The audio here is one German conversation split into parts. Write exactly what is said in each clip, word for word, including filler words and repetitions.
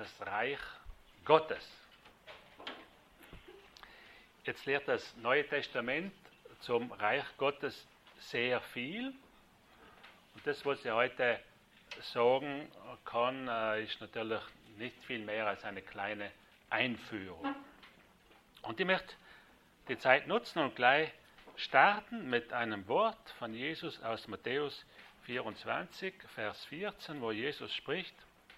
das Reich Gottes. Jetzt lehrt das Neue Testament zum Reich Gottes sehr viel. Und das, was ich heute sagen kann, ist natürlich nicht viel mehr als eine kleine Einführung. Und ich möchte die Zeit nutzen und gleich starten mit einem Wort von Jesus aus Matthäus vierundzwanzig, Vers vierzehn, wo Jesus spricht: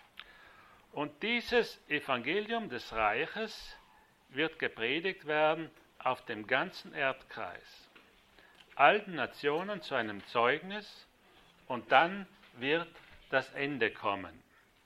Und dieses Evangelium des Reiches wird gepredigt werden auf dem ganzen Erdkreis, allen Nationen zu einem Zeugnis, und dann wird das Ende kommen.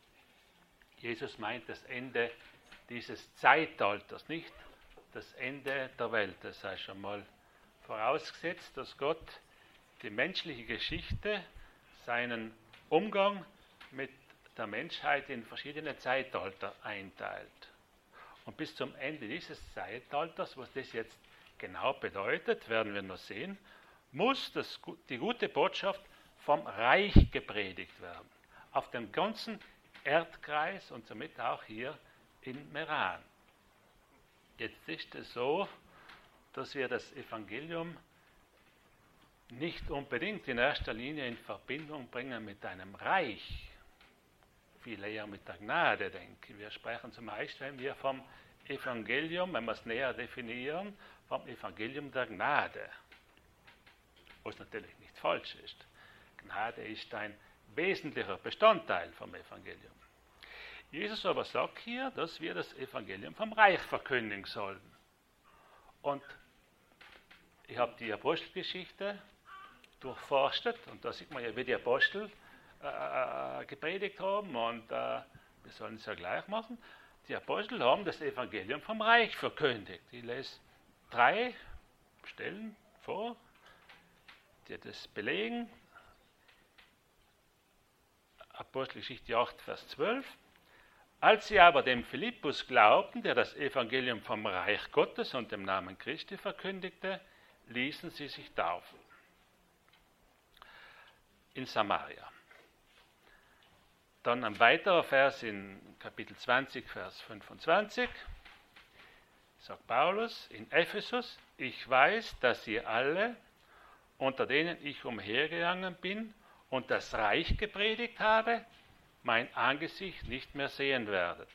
Jesus meint das Ende dieses Zeitalters, nicht das Ende der Welt. Das sei schon mal vorausgesetzt, dass Gott die menschliche Geschichte, seinen Umgang mit der Menschheit in verschiedene Zeitalter einteilt. Und bis zum Ende dieses Zeitalters, was das jetzt genau bedeutet, werden wir noch sehen, muss das, die gute Botschaft vom Reich gepredigt werden. Auf dem ganzen Erdkreis und somit auch hier in Meran. Jetzt ist es so, dass wir das Evangelium nicht unbedingt in erster Linie in Verbindung bringen mit einem Reich, viel eher mit der Gnade, denke ich. Wir sprechen zum Beispiel, wenn wir vom Evangelium, wenn wir es näher definieren, vom Evangelium der Gnade, was natürlich nicht falsch ist. Gnade ist ein wesentlicher Bestandteil vom Evangelium. Jesus aber sagt hier, dass wir das Evangelium vom Reich verkündigen sollen. Und ich habe die Apostelgeschichte durchforstet und da sieht man ja, wie die Apostel äh, gepredigt haben und äh, wir sollen es ja gleich machen. Die Apostel haben das Evangelium vom Reich verkündigt. Ich lese drei Stellen vor, die das belegen. Apostelgeschichte acht, Vers zwölf. Als sie aber dem Philippus glaubten, der das Evangelium vom Reich Gottes und dem Namen Christi verkündigte, ließen sie sich taufen. In Samaria. Dann ein weiterer Vers in Kapitel zwanzig, Vers fünfundzwanzig, sagt Paulus in Ephesus: Ich weiß, dass ihr alle, unter denen ich umhergegangen bin und das Reich gepredigt habe, mein Angesicht nicht mehr sehen werdet.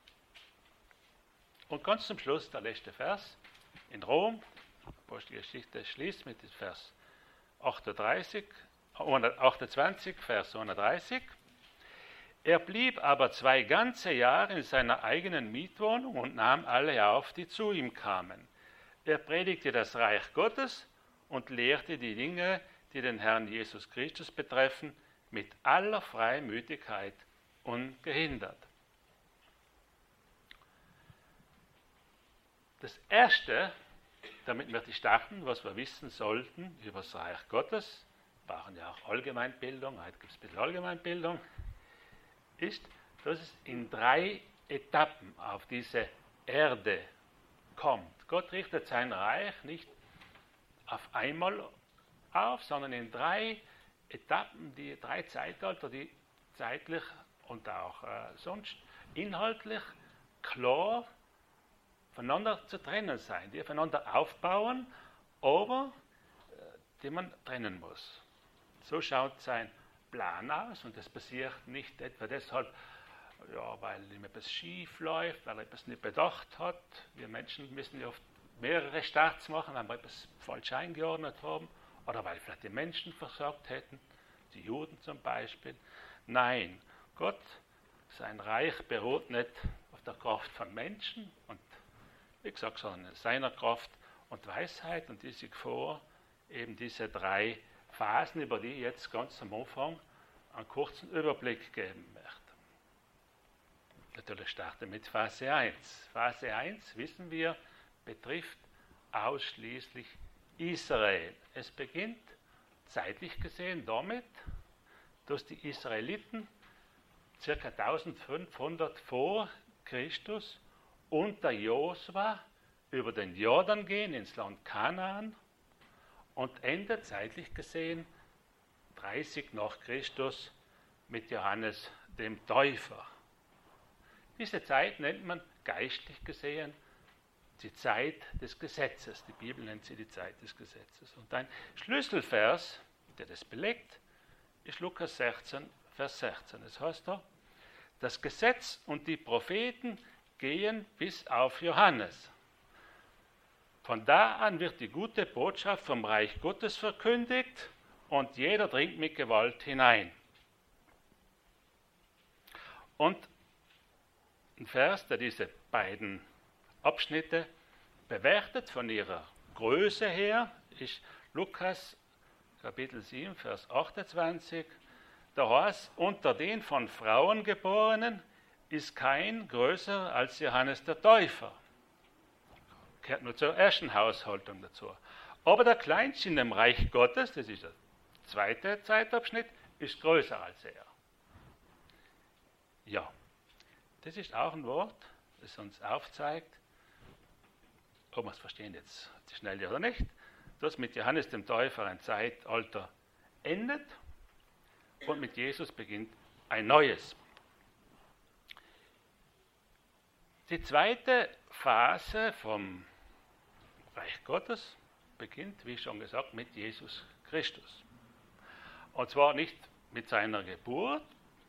Und ganz zum Schluss der letzte Vers in Rom, Apostelgeschichte schließt mit dem Vers achtunddreißig, achtundzwanzig, Vers einunddreißig. Er blieb aber zwei ganze Jahre in seiner eigenen Mietwohnung und nahm alle auf, die zu ihm kamen. Er predigte das Reich Gottes und lehrte die Dinge, die den Herrn Jesus Christus betreffen, mit aller Freimütigkeit ungehindert. Das Erste, damit wir starten, was wir wissen sollten über das Reich Gottes, brauchen ja auch Allgemeinbildung, heute gibt es ein bisschen Allgemeinbildung, ist, dass es in drei Etappen auf diese Erde kommt. Gott richtet sein Reich nicht auf einmal auf, sondern in drei Etappen, die drei Zeitalter, die zeitlich und auch äh, sonst inhaltlich klar voneinander zu trennen sein, die aufeinander aufbauen, aber äh, die man trennen muss. So schaut sein Plan aus und das passiert nicht etwa deshalb, ja, weil ihm etwas schief läuft, weil er etwas nicht bedacht hat. Wir Menschen müssen ja oft mehrere Starts machen, weil wir etwas falsch eingeordnet haben oder weil vielleicht die Menschen versagt hätten, die Juden zum Beispiel. Nein, Gott, sein Reich beruht nicht auf der Kraft von Menschen und wie gesagt, sondern seiner Kraft und Weisheit, und die sich vor eben diese drei Phasen, über die ich jetzt ganz am Anfang einen kurzen Überblick geben möchte. Natürlich starten mit Phase eins. Phase eins, wissen wir, betrifft ausschließlich Israel. Es beginnt zeitlich gesehen damit, dass die Israeliten ca. eintausendfünfhundert vor Christus unter Josua über den Jordan gehen ins Land Kanaan und endet zeitlich gesehen dreißig nach Christus mit Johannes dem Täufer. Diese Zeit nennt man geistlich gesehen die Zeit des Gesetzes. Die Bibel nennt sie die Zeit des Gesetzes. Und ein Schlüsselvers, der das belegt, ist Lukas sechzehn, Vers sechzehn. Es heißt da, das Gesetz und die Propheten gehen bis auf Johannes. Von da an wird die gute Botschaft vom Reich Gottes verkündigt und jeder dringt mit Gewalt hinein. Und ein Vers, der diese beiden Abschnitte bewertet von ihrer Größe her, ist Lukas Kapitel sieben, Vers achtundzwanzig. Da heißt, unter den von Frauen Geborenen ist kein größer als Johannes der Täufer. Gehört nur zur ersten Haushaltung dazu. Aber der Kleinste in dem Reich Gottes, das ist der zweite Zeitabschnitt, ist größer als er. Ja, das ist auch ein Wort, das uns aufzeigt, ob wir es verstehen jetzt schnell oder nicht, dass mit Johannes dem Täufer ein Zeitalter endet und mit Jesus beginnt ein neues. Die zweite Phase vom Reich Gottes beginnt, wie schon gesagt, mit Jesus Christus. Und zwar nicht mit seiner Geburt.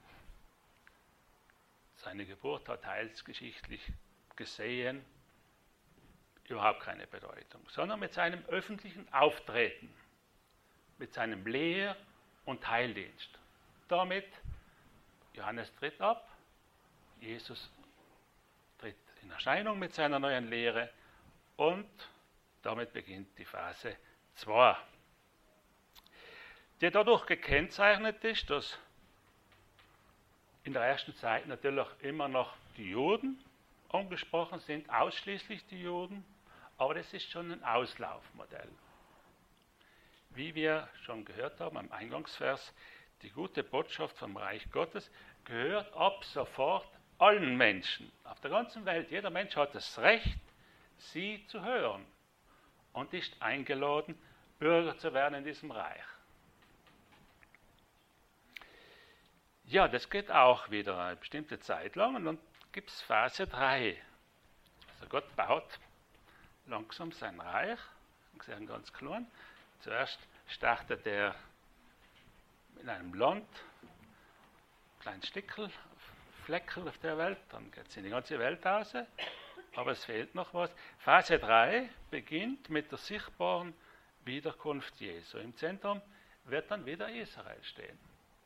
Seine Geburt hat heilsgeschichtlich gesehen überhaupt keine Bedeutung, sondern mit seinem öffentlichen Auftreten, mit seinem Lehr- und Heildienst. Damit, Johannes tritt ab, Jesus tritt in Erscheinung mit seiner neuen Lehre und damit beginnt die Phase zwei, die dadurch gekennzeichnet ist, dass in der ersten Zeit natürlich immer noch die Juden angesprochen sind, ausschließlich die Juden, aber das ist schon ein Auslaufmodell. Wie wir schon gehört haben am Eingangsvers, die gute Botschaft vom Reich Gottes gehört ab sofort allen Menschen auf der ganzen Welt. Jeder Mensch hat das Recht, sie zu hören und ist eingeladen, Bürger zu werden in diesem Reich. Ja, das geht auch wieder eine bestimmte Zeit lang und dann gibt es Phase drei. Also Gott baut langsam sein Reich, sehr ganz klein. Zuerst startet er in einem Land, ein kleines Stückchen, Fleckel auf der Welt, dann geht es in die ganze Welt raus, aber es fehlt noch was. Phase drei beginnt mit der sichtbaren Wiederkunft Jesu. Im Zentrum wird dann wieder Israel stehen.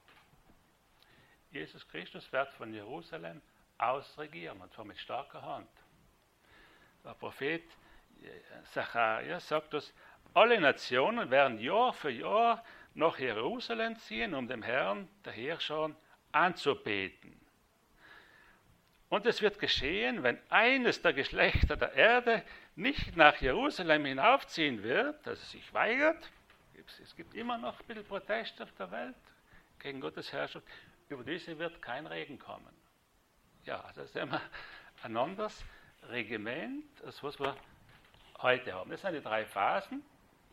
Jesus Christus wird von Jerusalem aus regieren, und zwar mit starker Hand. Der Prophet Sacharja sagt, dass alle Nationen werden Jahr für Jahr nach Jerusalem ziehen, um dem Herrn, der Herrscher, anzubeten. Und es wird geschehen, wenn eines der Geschlechter der Erde nicht nach Jerusalem hinaufziehen wird, also sich weigert. Es gibt immer noch ein bisschen Protest auf der Welt gegen Gottes Herrschaft. Über diese wird kein Regen kommen. Ja, also das ist immer ein anderes Regiment, als was wir heute haben. Das sind die drei Phasen,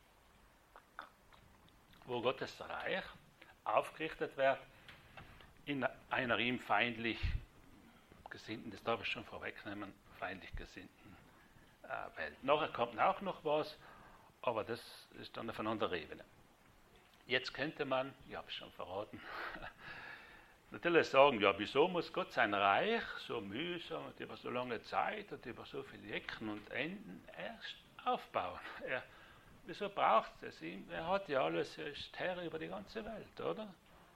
wo Gottes Reich aufgerichtet wird in einer ihm feindlich gesinnten, das darf ich schon vorwegnehmen, feindlich gesinnten äh, Welt. Nachher kommt auch noch was, aber das ist dann auf einer anderen Ebene. Jetzt könnte man, ich habe es schon verraten, natürlich sagen, ja, wieso muss Gott sein Reich so mühsam und über so lange Zeit und über so viele Ecken und Enden erst aufbauen? Er, wieso braucht es ihn? Er hat ja alles, er ist Herr über die ganze Welt, oder?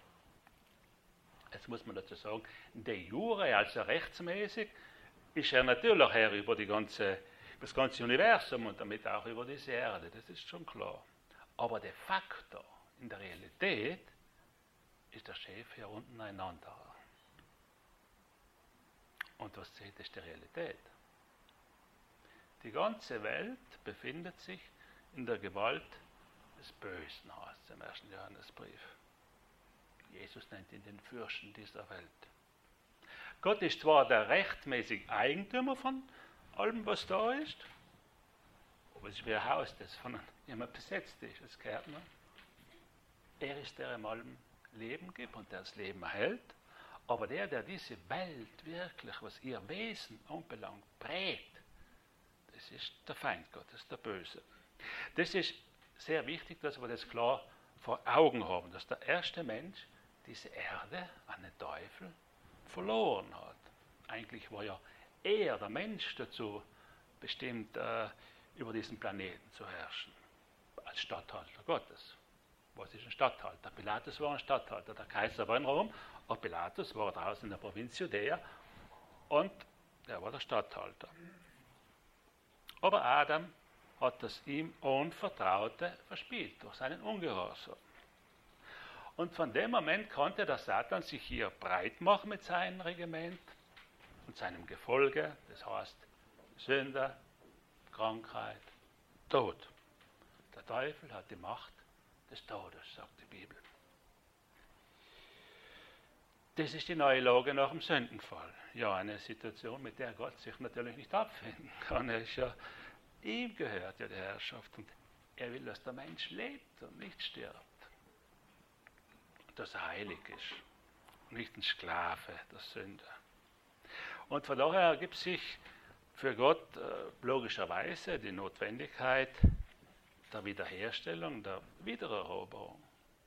Jetzt muss man dazu sagen, de jure, also rechtsmäßig, ist er natürlich Herr über, die ganze, über das ganze Universum und damit auch über diese Erde, das ist schon klar. Aber de facto, in der Realität, ist der Chef hier unten ein anderer. Und was zählt, ist die Realität. Die ganze Welt befindet sich in der Gewalt des Bösen, heißt es im ersten Johannesbrief. Jesus nennt ihn den Fürsten dieser Welt. Gott ist zwar der rechtmäßige Eigentümer von allem, was da ist, aber es ist wie ein Haus, das von jemandem besetzt ist, das Gärtner. Er ist der im allem Leben gibt und der das Leben erhält, Aber der, der diese Welt wirklich, was ihr Wesen anbelangt, prägt, das ist der Feind Gottes, der Böse. Das ist sehr wichtig, dass wir das klar vor Augen haben, dass der erste Mensch diese Erde an den Teufel verloren hat. Eigentlich war ja er, der Mensch, dazu bestimmt, äh, über diesen Planeten zu herrschen, als Statthalter Gottes. Was ist ein Statthalter? Pilatus war ein Statthalter, der Kaiser war in Rom, aber Pilatus war draußen in der Provinz Judäa und er war der Statthalter. Aber Adam hat das ihm Unvertraute verspielt durch seinen Ungehorsam. Und von dem Moment konnte der Satan sich hier breit machen mit seinem Regiment und seinem Gefolge, das heißt Sünde, Krankheit, Tod. Der Teufel hat die Macht des Todes, sagt die Bibel. Das ist die neue Lage nach dem Sündenfall. Ja, eine Situation, mit der Gott sich natürlich nicht abfinden kann. Er ist ja, ihm gehört ja die Herrschaft und er will, dass der Mensch lebt und nicht stirbt. Und dass er heilig ist und nicht ein Sklave der Sünde. Und von daher ergibt sich für Gott äh, logischerweise die Notwendigkeit der Wiederherstellung, der Wiedereroberung.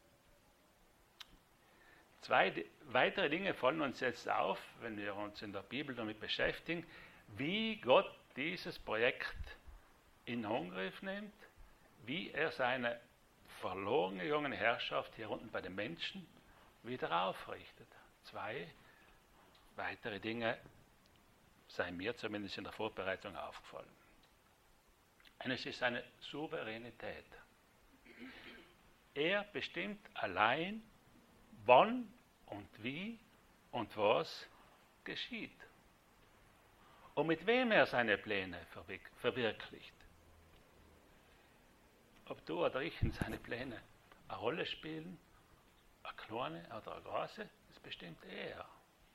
Zwei weitere Dinge fallen uns jetzt auf, wenn wir uns in der Bibel damit beschäftigen, wie Gott dieses Projekt in Angriff nimmt, wie er seine verloren gegangene Herrschaft hier unten bei den Menschen wieder aufrichtet. Zwei weitere Dinge seien mir zumindest in der Vorbereitung aufgefallen. Eines ist seine Souveränität. Er bestimmt allein, wann und wie und was geschieht. Und mit wem er seine Pläne verwirklicht. Ob du oder ich in seine Pläne eine Rolle spielen, eine kleine oder eine große, das bestimmt er.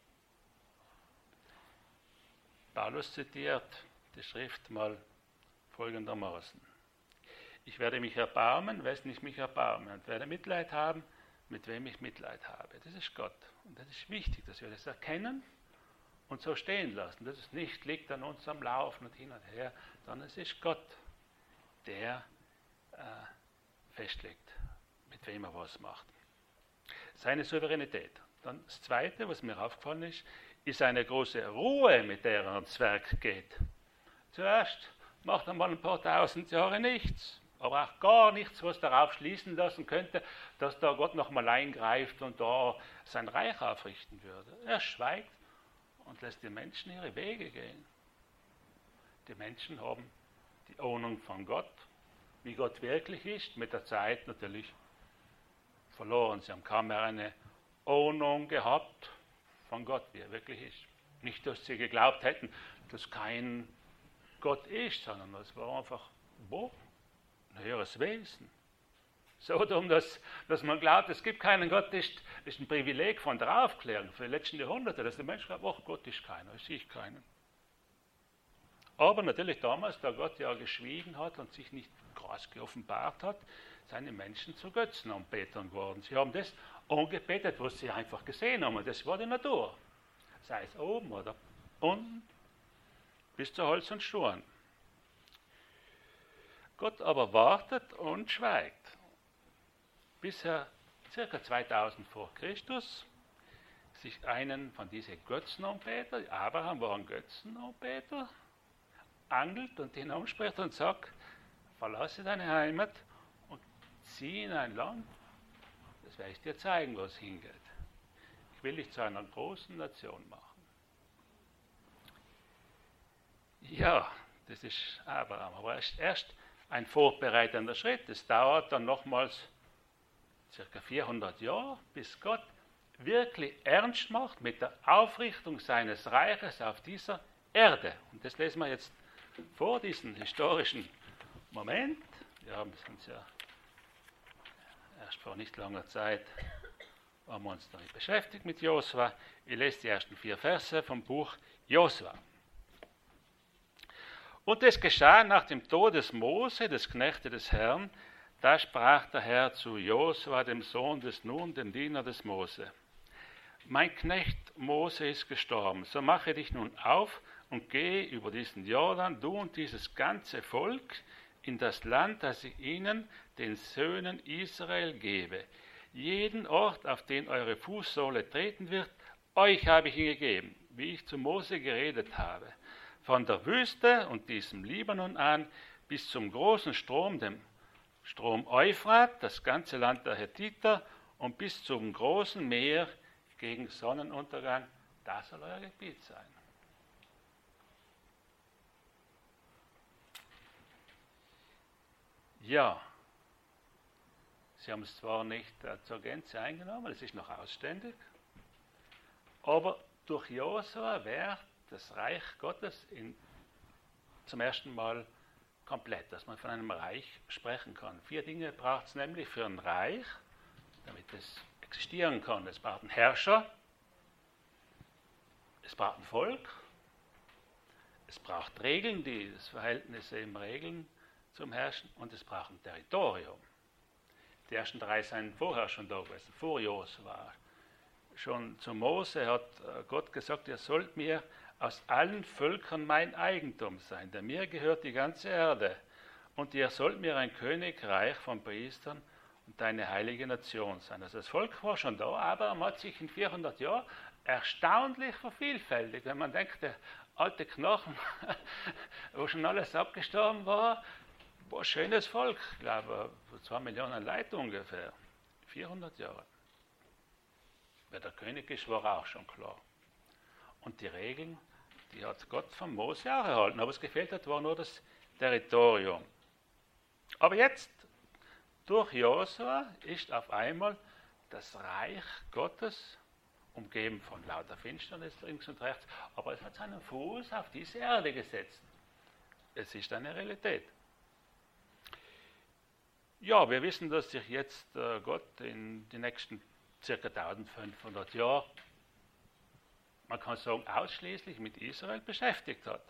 Paulus zitiert die Schrift mal folgendermaßen. Ich werde mich erbarmen, wessen ich mich erbarme, und werde Mitleid haben, mit wem ich Mitleid habe. Das ist Gott. Und das ist wichtig, dass wir das erkennen und so stehen lassen. Dass es nicht liegt an uns am Laufen und hin und her, sondern es ist Gott, der äh, festlegt, mit wem er was macht. Seine Souveränität. Dann das Zweite, was mir aufgefallen ist, ist eine große Ruhe, mit der er ans Werk geht. Zuerst macht er mal ein paar tausend Jahre nichts, aber auch gar nichts, was darauf schließen lassen könnte, dass da Gott nochmal eingreift und da sein Reich aufrichten würde. Er schweigt und lässt die Menschen ihre Wege gehen. Die Menschen haben die Ahnung von Gott, wie Gott wirklich ist, mit der Zeit natürlich verloren. Sie haben kaum mehr eine Ahnung gehabt von Gott, wie er wirklich ist. Nicht, dass sie geglaubt hätten, dass kein Gott ist, sondern es war einfach, boah, ein höheres Wesen. So dumm, dass, dass man glaubt, es gibt keinen Gott, ist, ist ein Privileg von der Aufklärung für die letzten Jahrhunderte, dass der Mensch glaubt, ach, Gott ist keiner, ich sehe keinen. Aber natürlich damals, da Gott ja geschwiegen hat und sich nicht krass geoffenbart hat, seine Menschen zu Götzenanbetern geworden. Sie haben das angebetet, was sie einfach gesehen haben, und das war die Natur. Sei es oben oder unten, bis zu Holz und Sturm. Gott aber wartet und schweigt. Bis er ca. zweitausend vor Christus sich einen von diesen Götzenanbetern, Abraham war ein Götzenanbeter, angelt und ihn anspricht und sagt, verlasse deine Heimat und zieh in ein Land, das werde ich dir zeigen, wo es hingeht. Ich will dich zu einer großen Nation machen. Ja, das ist Abraham, aber erst, erst ein vorbereitender Schritt. Es dauert dann nochmals ca. vierhundert Jahre, bis Gott wirklich ernst macht mit der Aufrichtung seines Reiches auf dieser Erde. Und das lesen wir jetzt vor, diesen historischen Moment. Wir haben uns ja erst vor nicht langer Zeit haben wir uns damit beschäftigt mit Josua. Ich lese die ersten vier Verse vom Buch Josua. Und es geschah nach dem Tod des Mose, des Knechtes des Herrn, da sprach der Herr zu Josua, dem Sohn des Nun, dem Diener des Mose: mein Knecht Mose ist gestorben, so mache dich nun auf und gehe über diesen Jordan, du und dieses ganze Volk, in das Land, das ich ihnen, den Söhnen Israel, gebe. Jeden Ort, auf den eure Fußsohle treten wird, euch habe ich ihn gegeben, wie ich zu Mose geredet habe. Von der Wüste und diesem Libanon an bis zum großen Strom, dem Strom Euphrat, das ganze Land der Hethiter, und bis zum großen Meer gegen Sonnenuntergang, das soll euer Gebiet sein. Ja, sie haben es zwar nicht äh, zur Gänze eingenommen, es ist noch ausständig, aber durch Josua wird das Reich Gottes in, zum ersten Mal komplett, dass man von einem Reich sprechen kann. Vier Dinge braucht es nämlich für ein Reich, damit es existieren kann. Es braucht einen Herrscher, es braucht ein Volk, es braucht Regeln, die das Verhältnis eben regeln zum Herrschen, und es braucht ein Territorium. Die ersten drei seien vorher schon da gewesen, vor Josua. Schon zu Mose hat Gott gesagt, ihr sollt mir aus allen Völkern mein Eigentum sein, denn mir gehört die ganze Erde. Und ihr sollt mir ein Königreich von Priestern und eine heilige Nation sein. Also das Volk war schon da, aber man hat sich in vierhundert Jahren erstaunlich vervielfältigt. Wenn man denkt, der alte Knochen, wo schon alles abgestorben war, war ein schönes Volk, ich glaube, zwei Millionen Leute ungefähr. vierhundert Jahre. Wer der König ist, war auch schon klar. Und die Regeln, die hat Gott von Mose auch erhalten. Aber was gefehlt hat, war nur das Territorium. Aber jetzt, durch Josua, ist auf einmal das Reich Gottes, umgeben von lauter Finsternis links und rechts, aber es hat seinen Fuß auf diese Erde gesetzt. Es ist eine Realität. Ja, wir wissen, dass sich jetzt äh, Gott in die nächsten ca. eintausendfünfhundert Jahren, man kann sagen, ausschließlich mit Israel beschäftigt hat.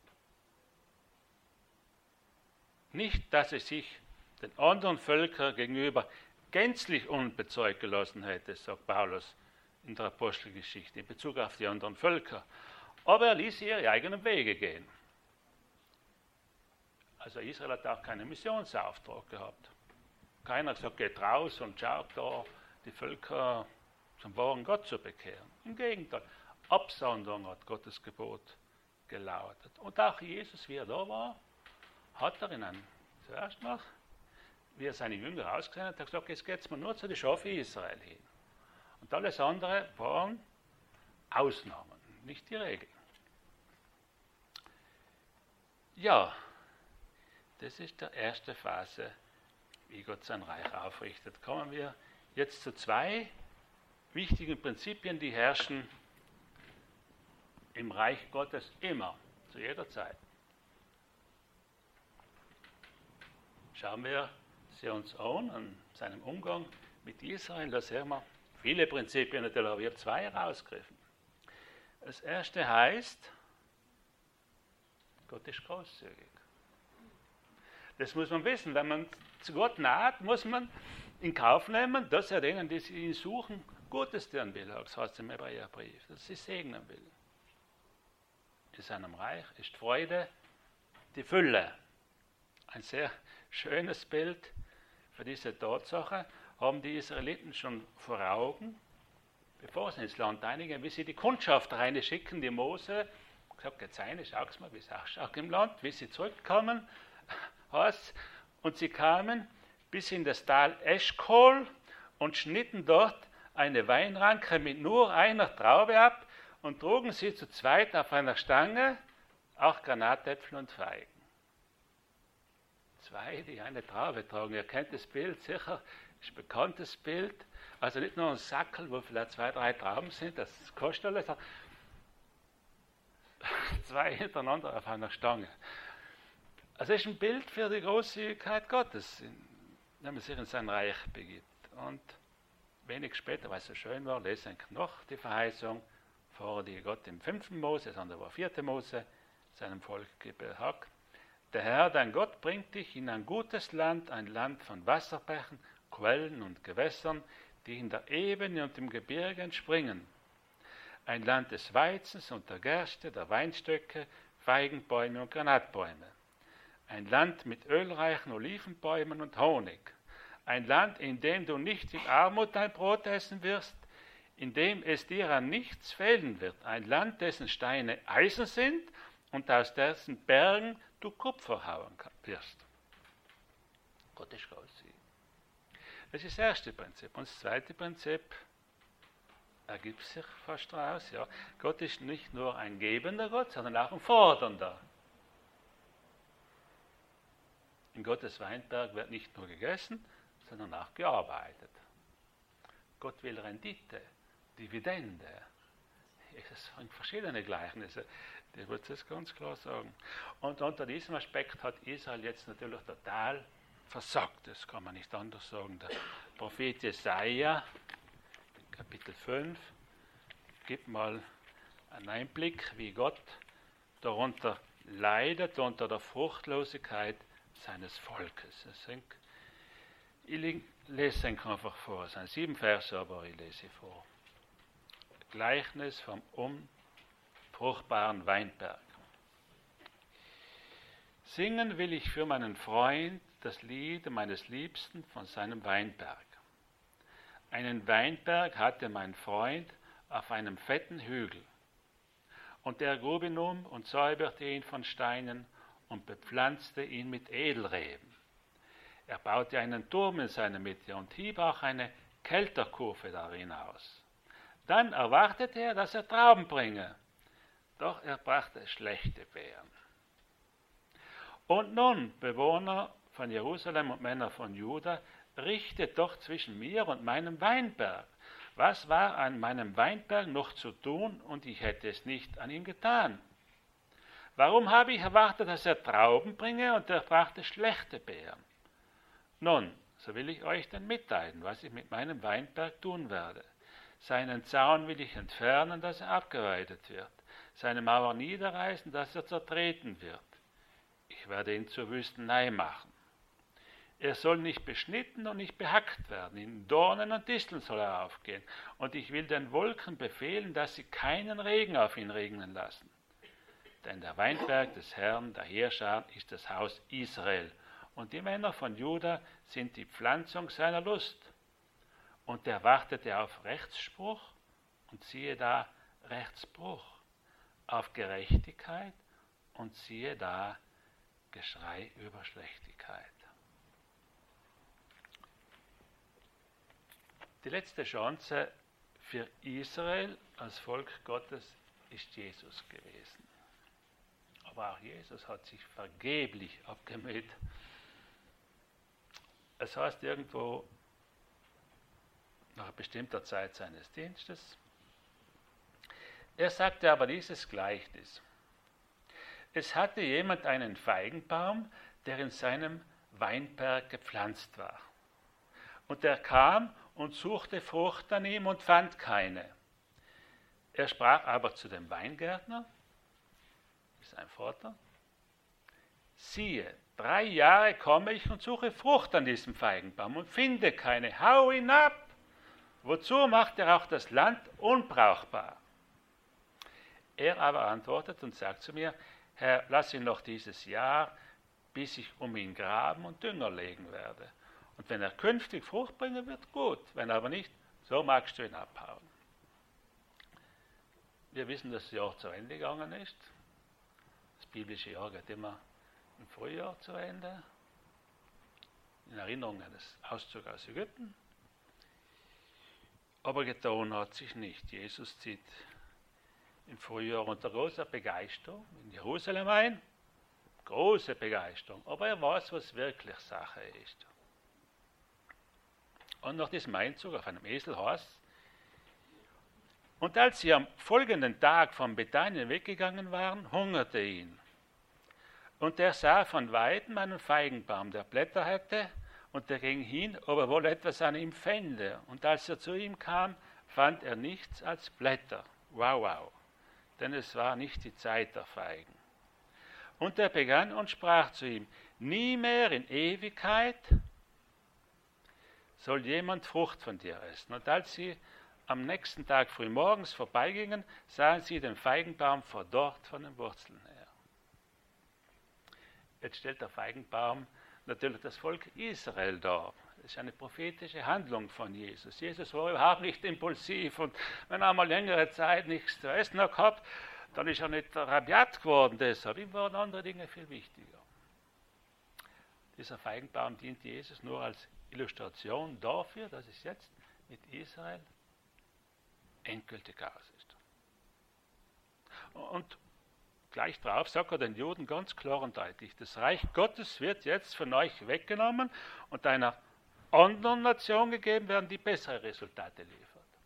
Nicht, dass er sich den anderen Völkern gegenüber gänzlich unbezeugt gelassen hätte, sagt Paulus in der Apostelgeschichte in Bezug auf die anderen Völker. Aber er ließ sie ihre eigenen Wege gehen. Also Israel hat auch keinen Missionsauftrag gehabt. Keiner hat gesagt, geht raus und schaut da die Völker zum wahren Gott zu bekehren. Im Gegenteil, Absonderung hat Gottes Gebot gelautet. Und auch Jesus, wie er da war, hat er in einem, zuerst mal, wie er seine Jünger ausgesehen hat, hat gesagt, jetzt geht es mir nur zu den Schafen Israel hin. Und alles andere waren Ausnahmen, nicht die Regel. Ja, das ist die erste Phase, wie Gott sein Reich aufrichtet. Kommen wir jetzt zu zwei wichtigen Prinzipien, die herrschen im Reich Gottes immer, zu jeder Zeit. Schauen wir sie uns an, an seinem Umgang mit Israel, da sehen wir viele Prinzipien, natürlich, aber ich habe zwei herausgegriffen. Das erste heißt, Gott ist großzügig. Das muss man wissen. Wenn man zu Gott naht, muss man in Kauf nehmen, dass er denen, die ihn suchen, Gutes tun will, das heißt im Hebräerbrief, dass sie segnen will. In seinem Reich ist Freude die Fülle. Ein sehr schönes Bild für diese Tatsache haben die Israeliten schon vor Augen, bevor sie ins Land einigen, wie sie die Kundschaft reinschicken, die Mose, gesagt, geht's rein, schau's mal, wie es ausschaut im Land, wie sie zurückkommen, und sie kamen bis in das Tal Eschkol und schnitten dort eine Weinranke mit nur einer Traube ab und trugen sie zu zweit auf einer Stange, auch Granatäpfel und Feigen. Zwei, die eine Traube tragen. Ihr kennt das Bild sicher, das ist ein bekanntes Bild. Also nicht nur ein Sackel, wo vielleicht zwei, drei Trauben sind, das kostet alles. Zwei hintereinander auf einer Stange. Also es ist ein Bild für die Großzügigkeit Gottes, wenn man sich in sein Reich begibt. Und wenig später, weil es so schön war, lesen wir noch die Verheißung, vor die Gott im fünften Mose, sondern war vierte Mose, seinem Volk behagt. Der Herr, dein Gott, bringt dich in ein gutes Land, ein Land von Wasserbächen, Quellen und Gewässern, die in der Ebene und im Gebirge entspringen. ein Land des Weizens und der Gerste, der Weinstöcke, Feigenbäume und Granatbäume. Ein Land mit ölreichen Olivenbäumen und Honig. Ein Land, in dem du nicht in Armut dein Brot essen wirst, in dem es dir an nichts fehlen wird. Ein Land, dessen Steine Eisen sind und aus dessen Bergen du Kupfer hauen wirst. Gott ist großzügig. Das ist das erste Prinzip. Und das zweite Prinzip ergibt sich fast daraus. Ja. Gott ist nicht nur ein gebender Gott, sondern auch ein fordernder. In Gottes Weinberg wird nicht nur gegessen, sondern auch gearbeitet. Gott will Rendite, Dividende. Es sind verschiedene Gleichnisse, die wird es ganz klar sagen. Und unter diesem Aspekt hat Israel jetzt natürlich total versagt. Das kann man nicht anders sagen. Der Prophet Jesaja, Kapitel fünf, gibt mal einen Einblick, wie Gott darunter leidet, unter der Fruchtlosigkeit seines Volkes. Ich lese es einfach vor. Es sind sieben Verse, aber ich lese vor. Gleichnis vom unfruchtbaren Weinberg. Singen will ich für meinen Freund das Lied meines Liebsten von seinem Weinberg. Einen Weinberg hatte mein Freund auf einem fetten Hügel. Und er grub ihn um und säuberte ihn von Steinen und bepflanzte ihn mit Edelreben. Er baute einen Turm in seiner Mitte und hieb auch eine Kelterkurve darin aus. Dann erwartete er, dass er Trauben bringe, doch er brachte schlechte Beeren. Und nun, Bewohner von Jerusalem und Männer von Juda, richtet doch zwischen mir und meinem Weinberg. Was war an meinem Weinberg noch zu tun, und ich hätte es nicht an ihm getan? Warum habe ich erwartet, dass er Trauben bringe, und er brachte schlechte Beeren? Nun, so will ich euch dann mitteilen, was ich mit meinem Weinberg tun werde. Seinen Zaun will ich entfernen, dass er abgeweidet wird, seine Mauer niederreißen, dass er zertreten wird. Ich werde ihn zur Wüstenei machen. Er soll nicht beschnitten und nicht behackt werden, in Dornen und Disteln soll er aufgehen, und ich will den Wolken befehlen, dass sie keinen Regen auf ihn regnen lassen. Denn der Weinberg des Herrn, der Heerscharen, ist das Haus Israel, und die Männer von Juda sind die Pflanzung seiner Lust. Und er wartete auf Rechtsspruch, und siehe da, Rechtsbruch, auf Gerechtigkeit, und siehe da, Geschrei über Schlechtigkeit. Die letzte Chance für Israel als Volk Gottes ist Jesus gewesen. Aber auch Jesus hat sich vergeblich abgemüht. Es heißt irgendwo, nach bestimmter Zeit seines Dienstes, er sagte aber dieses Gleichnis. Es hatte jemand einen Feigenbaum, der in seinem Weinberg gepflanzt war. Und er kam und suchte Frucht an ihm und fand keine. Er sprach aber zu dem Weingärtner, sein Vater, siehe, drei Jahre komme ich und suche Frucht an diesem Feigenbaum und finde keine, hau ihn ab. Wozu macht er auch das Land unbrauchbar? Er aber antwortet und sagt zu mir, Herr, lass ihn noch dieses Jahr, bis ich um ihn graben und Dünger legen werde. Und wenn er künftig Frucht bringen wird, gut. Wenn aber nicht, so magst du ihn abhauen. Wir wissen, dass das Jahr zu Ende gegangen ist. Das biblische Jahr geht immer im Frühjahr zu Ende. In Erinnerung an das Auszug aus Ägypten. Aber getan hat sich nicht. Jesus zieht im Frühjahr unter großer Begeisterung in Jerusalem ein. Große Begeisterung. Aber er weiß, was wirklich Sache ist. Und nach diesem Einzug auf einem Esel heißt es, und als sie am folgenden Tag von Bethanien weggegangen waren, hungerte ihn. Und er sah von Weitem einen Feigenbaum, der Blätter hatte, und er ging hin, ob er wohl etwas an ihm fände. Und als er zu ihm kam, fand er nichts als Blätter. Wow, wow. Denn es war nicht die Zeit der Feigen. Und er begann und sprach zu ihm, nie mehr in Ewigkeit soll jemand Frucht von dir essen. Und als sie am nächsten Tag früh morgens vorbeigingen, sahen sie den Feigenbaum verdorrt von den Wurzeln her. Jetzt stellt der Feigenbaum natürlich das Volk Israel dar. Das ist eine prophetische Handlung von Jesus. Jesus war überhaupt nicht impulsiv und wenn er mal längere Zeit nichts zu essen hat gehabt, dann ist er nicht rabiat geworden deshalb. Ihm waren andere Dinge viel wichtiger. Dieser Feigenbaum dient Jesus nur als Illustration dafür, dass es jetzt mit Israel endgültig aus ist. Und gleich darauf sagt er den Juden ganz klar und deutlich, das Reich Gottes wird jetzt von euch weggenommen und einer anderen Nation gegeben werden, die bessere Resultate liefert.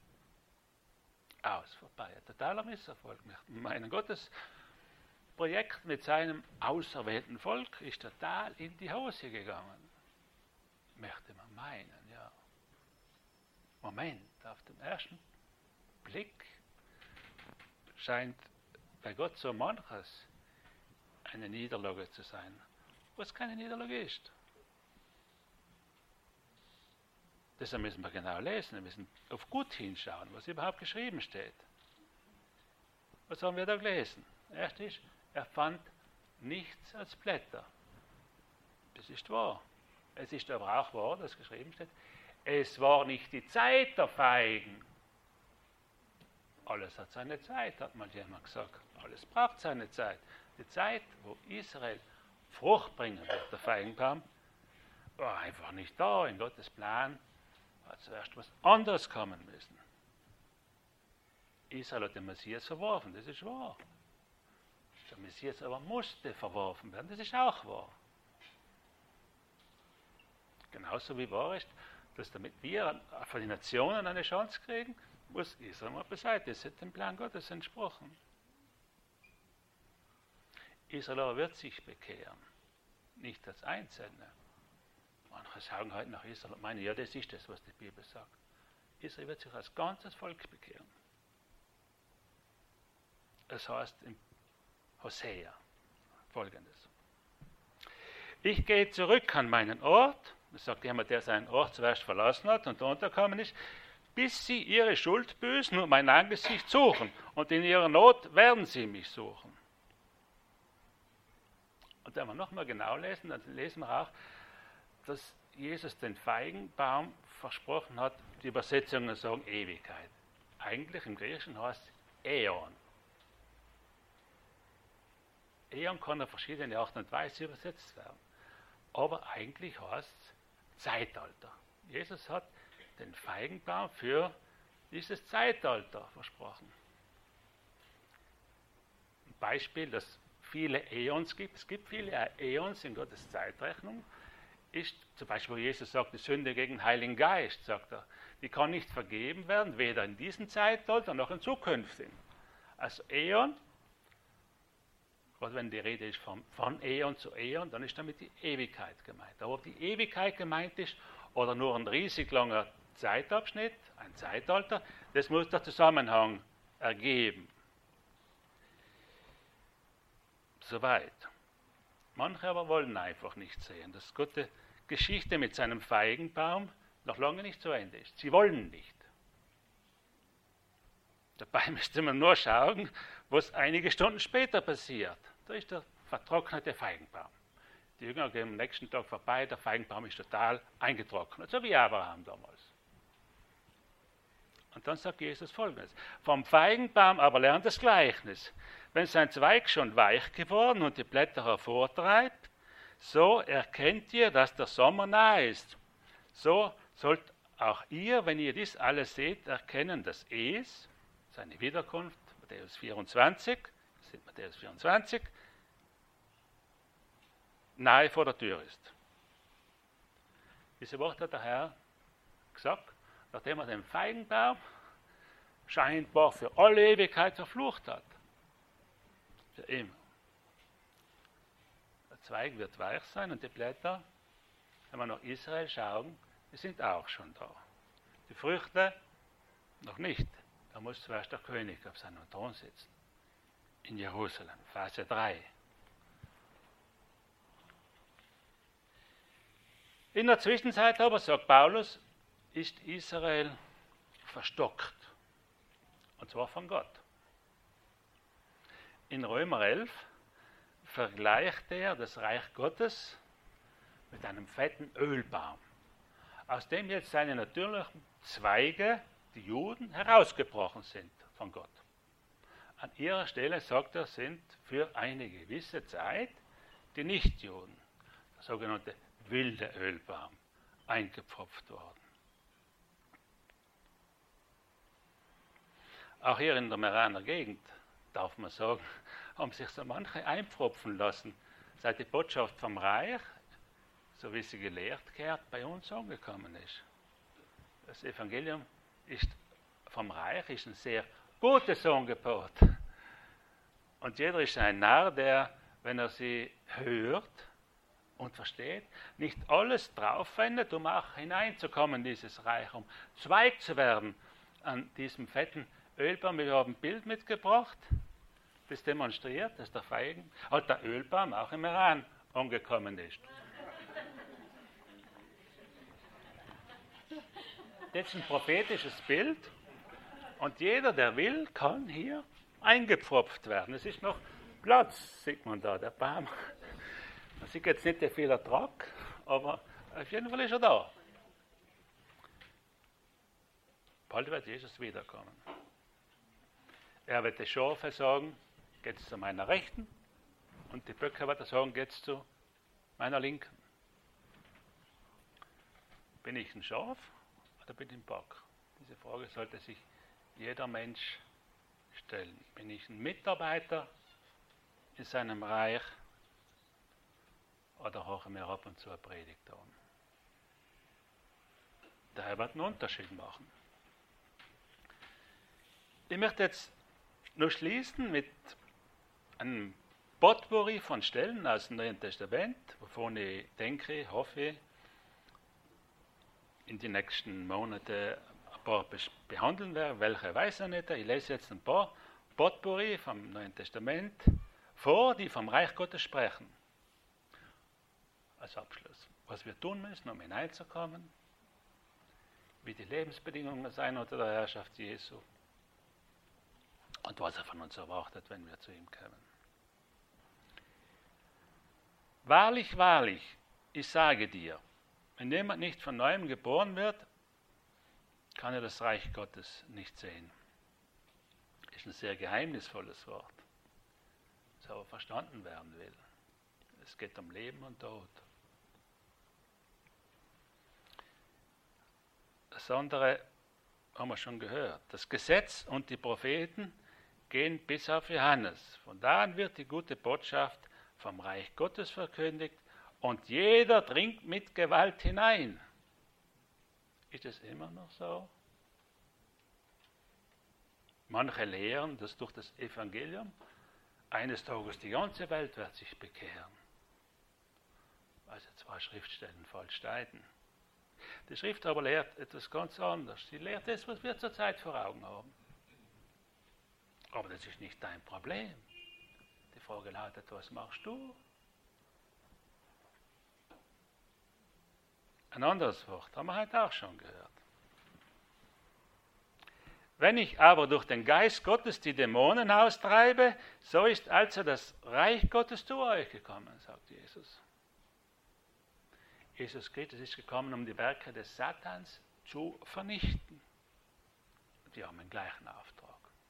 Aus, vorbei. Ein totaler Misserfolg. Mein Gottes Projekt mit seinem auserwählten Volk ist total in die Hose gegangen. Möchte man meinen, ja. Moment, auf den ersten Blick scheint bei Gott so manches eine Niederlage zu sein, was keine Niederlage ist. Deshalb müssen wir genau lesen, wir müssen auf gut hinschauen, was überhaupt geschrieben steht. Was haben wir da gelesen? Erst ist, er fand nichts als Blätter. Das ist wahr. Es ist aber auch wahr, dass geschrieben steht, es war nicht die Zeit der Feigen. Alles hat seine Zeit, hat mal jemand gesagt. Alles braucht seine Zeit. Die Zeit, wo Israel Frucht bringen wird, der Feigenbaum, war einfach nicht da. In Gottes Plan hat zuerst was anderes kommen müssen. Israel hat den Messias verworfen, das ist wahr. Der Messias aber musste verworfen werden, das ist auch wahr. Genauso wie wahr ist, dass damit wir von den Nationen eine Chance kriegen, muss Israel mal beiseite. Das hat dem Plan Gottes entsprochen. Israel aber wird sich bekehren, nicht als Einzelne. Manche sagen heute nach Israel und meinen, ja, das ist das, was die Bibel sagt. Israel wird sich als ganzes Volk bekehren. Es heißt in Hosea Folgendes. Ich gehe zurück an meinen Ort, das sagt jemand, der seinen Ort zuerst verlassen hat und untergekommen ist, bis sie ihre Schuld büßen und mein Angesicht suchen. Und in ihrer Not werden sie mich suchen. Und wenn wir nochmal genau lesen, dann lesen wir auch, dass Jesus den Feigenbaum versprochen hat, die Übersetzungen sagen Ewigkeit. Eigentlich im Griechischen heißt es Äon. Äon kann auf verschiedene Art und Weise übersetzt werden. Aber eigentlich heißt es Zeitalter. Jesus hat den Feigenbaum für dieses Zeitalter versprochen. Ein Beispiel, das viele Äons gibt, es gibt viele Äons in Gottes Zeitrechnung, ist zum Beispiel, wo Jesus sagt, die Sünde gegen den Heiligen Geist, sagt er, die kann nicht vergeben werden, weder in diesem Zeitalter noch in zukünftigen. Also Äon, gerade wenn die Rede ist von, von Äon zu Äon, dann ist damit die Ewigkeit gemeint. Aber ob die Ewigkeit gemeint ist oder nur ein riesig langer Zeitabschnitt, ein Zeitalter, das muss der Zusammenhang ergeben. Soweit. Manche aber wollen einfach nicht sehen, dass Gottes Geschichte mit seinem Feigenbaum noch lange nicht zu Ende ist. Sie wollen nicht. Dabei müsste man nur schauen, was einige Stunden später passiert. Da ist der vertrocknete Feigenbaum. Die Jünger gehen am nächsten Tag vorbei, der Feigenbaum ist total eingetrocknet, so wie Abraham damals. Und dann sagt Jesus Folgendes: Vom Feigenbaum aber lernt das Gleichnis. Wenn sein Zweig schon weich geworden und die Blätter hervortreibt, so erkennt ihr, dass der Sommer nahe ist. So sollt auch ihr, wenn ihr dies alles seht, erkennen, dass es, seine Wiederkunft, Matthäus vierundzwanzig, das sind Matthäus vierundzwanzig, nahe vor der Tür ist. Diese Worte hat der Herr gesagt, nachdem er den Feigenbaum scheinbar für alle Ewigkeit verflucht hat. Für immer. Der Zweig wird weich sein und die Blätter, wenn wir nach Israel schauen, die sind auch schon da. Die Früchte noch nicht. Da muss zuerst der König auf seinem Thron sitzen. In Jerusalem, Phase drei. In der Zwischenzeit aber, sagt Paulus, ist Israel verstockt. Und zwar von Gott. In Römer elf vergleicht er das Reich Gottes mit einem fetten Ölbaum, aus dem jetzt seine natürlichen Zweige, die Juden, herausgebrochen sind von Gott. An ihrer Stelle, sagt er, sind für eine gewisse Zeit die Nichtjuden, der sogenannte wilde Ölbaum, eingepfropft worden. Auch hier in der Meraner Gegend, darf man sagen, haben sich so manche einpfropfen lassen, seit die Botschaft vom Reich, so wie sie gelehrt gehört, bei uns angekommen ist. Das Evangelium ist vom Reich ist ein sehr gutes Angebot. Und jeder ist ein Narr, der, wenn er sie hört und versteht, nicht alles draufwendet, um auch hineinzukommen in dieses Reich, um Zweig zu werden an diesem fetten Ölbaum. Wir haben ein Bild mitgebracht, das demonstriert, dass der Feigen, also der Ölbaum auch im Iran angekommen ist. Das ist ein prophetisches Bild und jeder, der will, kann hier eingepfropft werden. Es ist noch Platz, sieht man da, der Baum. Man sieht jetzt nicht viel Ertrag, aber auf jeden Fall ist er da. Bald wird Jesus wiederkommen. Er wird die Schafe sagen, geht es zu meiner Rechten, und die Böcke wird er sagen, geht es zu meiner Linken. Bin ich ein Schaf oder bin ich ein Bock? Diese Frage sollte sich jeder Mensch stellen. Bin ich ein Mitarbeiter in seinem Reich oder höre mir ab und zu eine Predigt an? Daher wird einen Unterschied machen. Ich möchte jetzt nur schließen mit einem Potpourri von Stellen aus dem Neuen Testament, wovon ich denke, hoffe, in die nächsten Monate ein paar behandeln werde. Welche weiß ich nicht. Ich lese jetzt ein paar Potpourri vom Neuen Testament vor, die vom Reich Gottes sprechen. Als Abschluss. Was wir tun müssen, um hineinzukommen, wie die Lebensbedingungen sein unter der Herrschaft Jesu und was er von uns erwartet, wenn wir zu ihm kommen. Wahrlich, wahrlich, ich sage dir, wenn jemand nicht von neuem geboren wird, kann er das Reich Gottes nicht sehen. Das ist ein sehr geheimnisvolles Wort, das aber verstanden werden will. Es geht um Leben und Tod. Das andere haben wir schon gehört. Das Gesetz und die Propheten gehen bis auf Johannes. Von da an wird die gute Botschaft vom Reich Gottes verkündigt und jeder dringt mit Gewalt hinein. Ist es immer noch so? Manche lehren, dass durch das Evangelium eines Tages die ganze Welt wird sich bekehren. Also zwei Schriftstellen falsch deuten. Die Schrift aber lehrt etwas ganz anderes. Sie lehrt das, was wir zurzeit vor Augen haben. Aber das ist nicht dein Problem. Die Frage lautet, was machst du? Ein anderes Wort haben wir heute auch schon gehört. Wenn ich aber durch den Geist Gottes die Dämonen austreibe, so ist also das Reich Gottes zu euch gekommen, sagt Jesus. Jesus Christus ist gekommen, um die Werke des Satans zu vernichten. Die haben den gleichen Auftrag.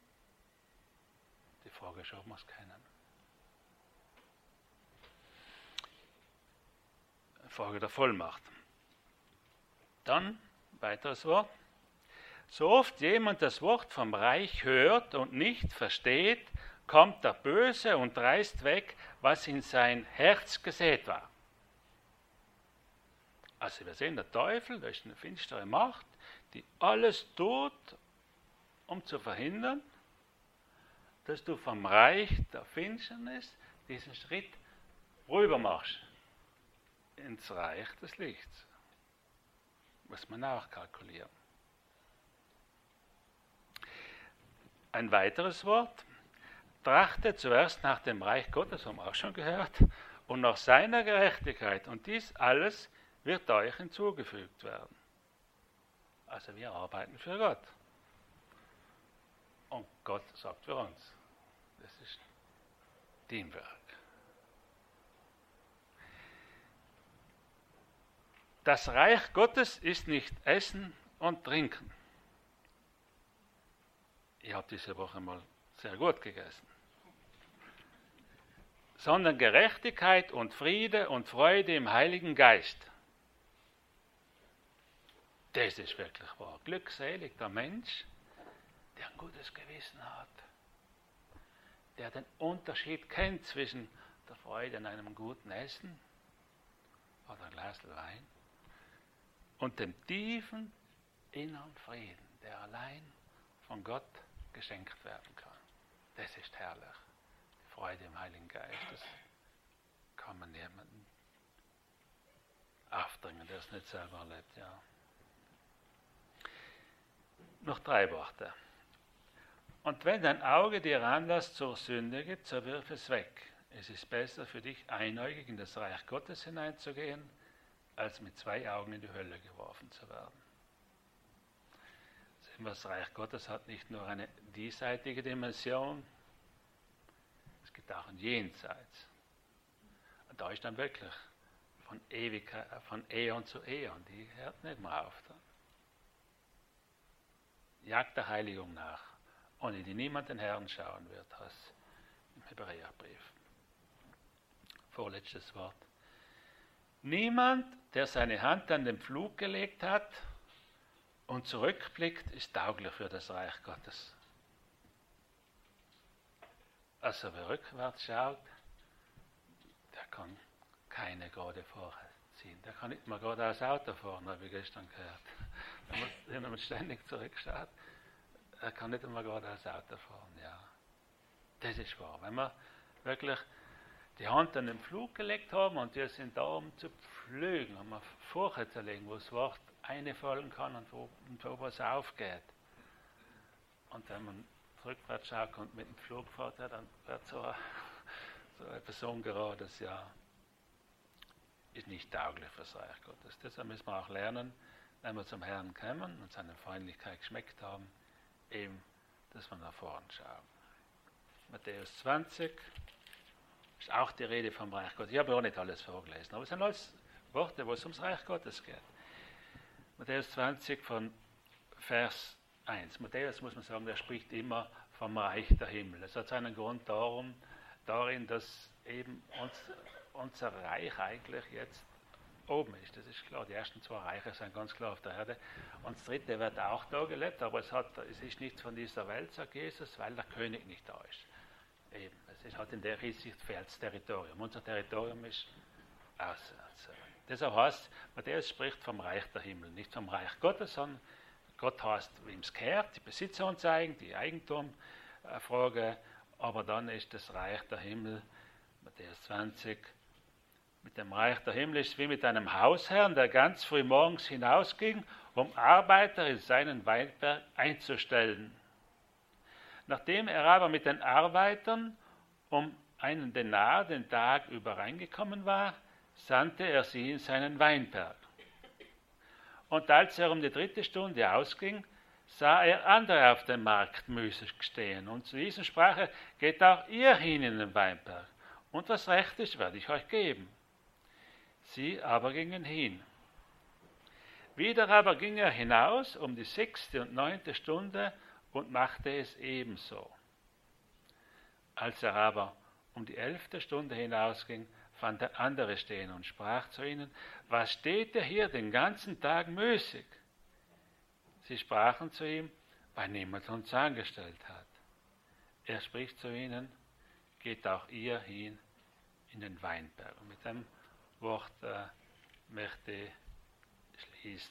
Die Frage ist, ob wir es kennen. Frage der Vollmacht. Dann, weiteres Wort. So oft jemand das Wort vom Reich hört und nicht versteht, kommt der Böse und reißt weg, was in sein Herz gesät war. Also wir sehen, der Teufel, das ist eine finstere Macht, die alles tut, um zu verhindern, dass du vom Reich der Finsternis diesen Schritt rüber machst ins Reich des Lichts. Muss man auch kalkulieren. Ein weiteres Wort. Trachte zuerst nach dem Reich Gottes, haben wir auch schon gehört, und nach seiner Gerechtigkeit. Und dies alles wird euch hinzugefügt werden. Also wir arbeiten für Gott. Und Gott sagt für uns. Das ist Teamwork. Das Reich Gottes ist nicht Essen und Trinken. Ich habe diese Woche mal sehr gut gegessen. Sondern Gerechtigkeit und Friede und Freude im Heiligen Geist. Das ist wirklich wahr. Glückselig der Mensch, der ein gutes Gewissen hat, der den Unterschied kennt zwischen der Freude an einem guten Essen oder ein Glas Wein und dem tiefen inneren Frieden, der allein von Gott geschenkt werden kann. Das ist herrlich. Die Freude im Heiligen Geist, das kann man niemandem aufdringen, der es nicht selber erlebt. Ja. Noch drei Worte. Und wenn dein Auge dir Anlass zur Sünde gibt, so wirf es weg. Es ist besser für dich, einäugig in das Reich Gottes hineinzugehen, als mit zwei Augen in die Hölle geworfen zu werden. Das Reich Gottes hat nicht nur eine diesseitige Dimension, es gibt auch ein Jenseits. Und da ist dann wirklich von Ewigkeit, von Äon zu Äon, die hört nicht mehr auf. Jagt der Heiligung nach, ohne die niemand den Herrn schauen wird, heißt im Hebräerbrief. Vorletztes Wort. Niemand, der seine Hand an den Pflug gelegt hat und zurückblickt, ist tauglich für das Reich Gottes. Also wer rückwärts schaut, der kann keine gerade vorziehen. Der kann nicht mal gerade das Auto fahren, habe ich gestern gehört. Wenn man ständig zurückschaut, er kann nicht einmal gerade das Auto fahren. Ja, das ist wahr. Wenn wir wirklich die Hand an den Pflug gelegt haben und wir sind da, um zu pflügen, um auf Furche zu legen, wo das Wort einfallen kann und wo, und wo was aufgeht. Und wenn man rückwärts schaut und mit dem Flug fährt, ja, dann wird so, so etwas ungerades, ja, ist nicht tauglich für das Reich Gottes. Deshalb müssen wir auch lernen, wenn wir zum Herrn kommen und seine Freundlichkeit geschmeckt haben, eben, dass wir nach vorn schauen. Matthäus zwanzig ist auch die Rede vom Reich Gottes. Ich habe auch nicht alles vorgelesen, aber es sind alles Worte, wo es ums Reich Gottes geht. Matthäus zwanzig von Vers eins. Matthäus, muss man sagen, der spricht immer vom Reich der Himmel. Es hat seinen Grund darum, darin, dass eben uns, unser Reich eigentlich jetzt oben ist. Das ist klar, die ersten zwei Reiche sind ganz klar auf der Erde. Und das dritte wird auch da gelebt, aber es, hat, es ist nicht von dieser Welt, sagt Jesus, weil der König nicht da ist. Eben, es ist halt in der Hinsicht fehlt das Territorium. Unser Territorium ist außer. Deshalb heißt, Matthäus spricht vom Reich der Himmel, nicht vom Reich Gottes, sondern Gott heißt, wem es gehört, die Besitzanzeigen, die Eigentumfrage, aber dann ist das Reich der Himmel, Matthäus zwanzig, mit dem Reich der Himmel ist es wie mit einem Hausherrn, der ganz früh morgens hinausging, um Arbeiter in seinen Weinberg einzustellen. Nachdem er aber mit den Arbeitern um einen Denar den Tag über reingekommen war, sandte er sie in seinen Weinberg. Und als er um die dritte Stunde ausging, sah er andere auf dem Markt müßig stehen. Und zu diesen sprach er, geht auch ihr hin in den Weinberg, und was recht ist, werde ich euch geben. Sie aber gingen hin. Wieder aber ging er hinaus um die sechste und neunte Stunde und machte es ebenso. Als er aber um die elfte Stunde hinausging, fand er andere stehen und sprach zu ihnen, was steht ihr hier den ganzen Tag müßig? Sie sprachen zu ihm, weil niemand uns angestellt hat. Er spricht zu ihnen, geht auch ihr hin in den Weinberg. Und mit dem Wort äh, möchte ich schließen.